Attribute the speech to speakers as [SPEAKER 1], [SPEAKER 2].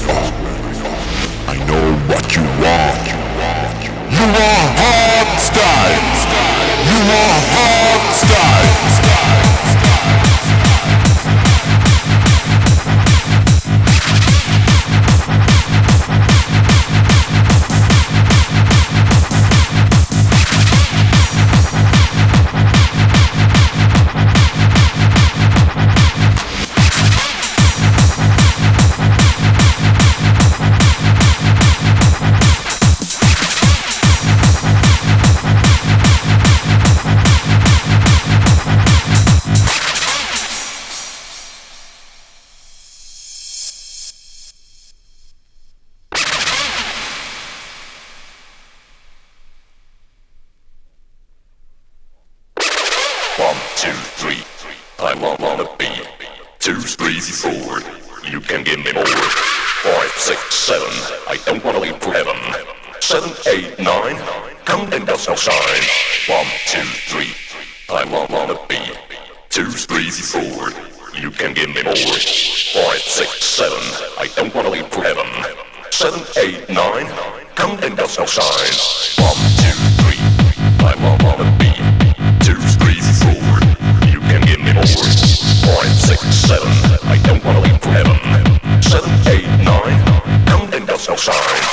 [SPEAKER 1] I know what you want. You want hard style. You want hard style.
[SPEAKER 2] One, two, three, I wanna be. Two, three, four, you can give me more. Five, six, seven, I don't wanna leave for heaven. 7, 8, 9, counting does no sign. One, two, three, I wanna be. Two, three, four, you can give me more. 5, 6, 7, I don't wanna leave for heaven. 7, 8, 9, counting does no sign. One, two, three, I wanna be. 2, 3, 4, you can give me more. 5, 6, 7, I don't wanna leave for heaven. 7, 8, 9, counting does no sign.